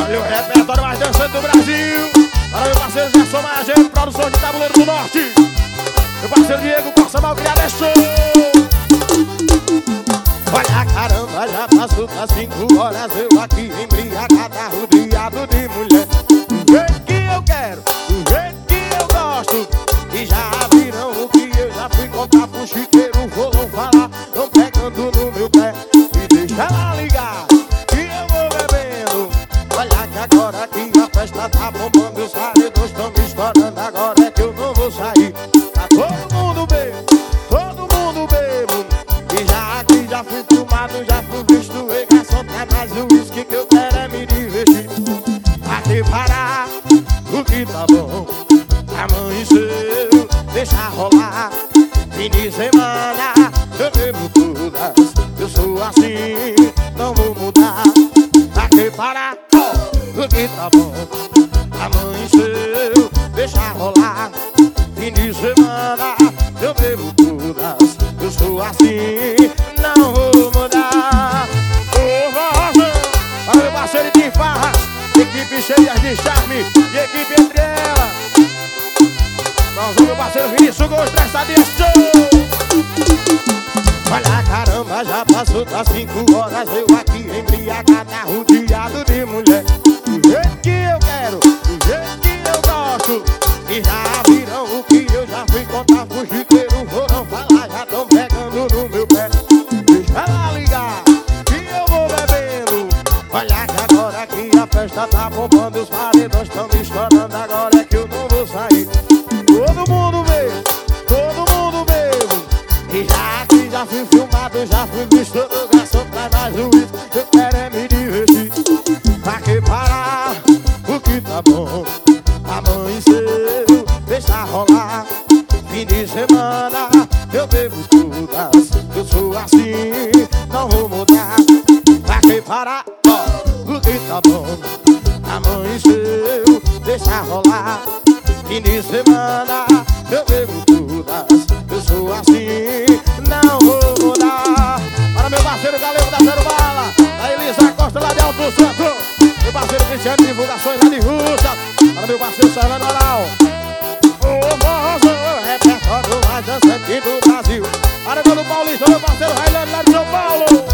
Olha o repertório mais dançante do Brasil. Para meu parceiro Gerson Mageno, produção de Tabuleiro do Norte. Meu parceiro Diego Corsa Malcriado é show. Olha caramba, já passou das 5 horas. Eu aqui embriagada, rodeado de mulher. Do jeito que eu quero, do jeito que eu gosto. E já viram o que eu já fui contar pro chiqueiro. Vou não falar, tão pegando no meu pé. E deixa ela ligar, que eu vou bebendo. Olha que agora que a festa tá bombando, os paredões tão me estourando. Agora é que eu não vou sair. Tá todo mundo bebo, todo mundo bebo. E já aqui já fui filmado, já fui visto. E garçom, tá mais o uísque que eu quero é me divertir. Aqui parar, o que tá bom amanheceu, deixa rolar. Fim de semana, eu bebo todas. Eu sou assim, não vou mudar. Aqui parar, o que tá bom amanheceu, deixa rolar. Fim de semana, eu bebo todas. Eu sou assim, não vou mudar. Olha meu parceiro de farras, equipe cheia de charme e equipe entre elas. Nós vamos meu parceiro Vinícius Gomes, estressadinho show. Olha caramba, já passou das 5 horas. Eu aqui embriagada, rodeado de mulher. Do jeito que eu quero, do jeito que eu gosto. E já viram o que eu já fui contar pro chiqueiro. Foram falar, já tão pegando no meu pé. Deixa ela ligar, que eu vou bebendo. Olha que agora que a festa tá bombando, os paredões tão me estourando. Agora é que eu não vou sair. Todo mundo bebo, todo mundo bebo. E já aqui já fui filmado, já fui visto. O garçom traz mais o uísque, eu quero é me divertir. Pra que parar, o que tá bom amanheceu, deixa rolar. Fim de semana, eu bebo todas. Eu sou assim, não vou mudar. Pra que parar, o que tá bom amanheceu, deixa rolar. Fim de semana, eu bebo todas. Eu sou assim, não vou mudar. Para meu parceiro Galego da Zero Bala, a Elisa Costa lá de Alto Santo. Meu parceiro Cristiano, divulgações lá de Russa. Para meu parceiro Serrano Oral. O forrozão, repertório mais dançante do Brasil. Para todo Paulista, meu parceiro Railane lá de São Paulo.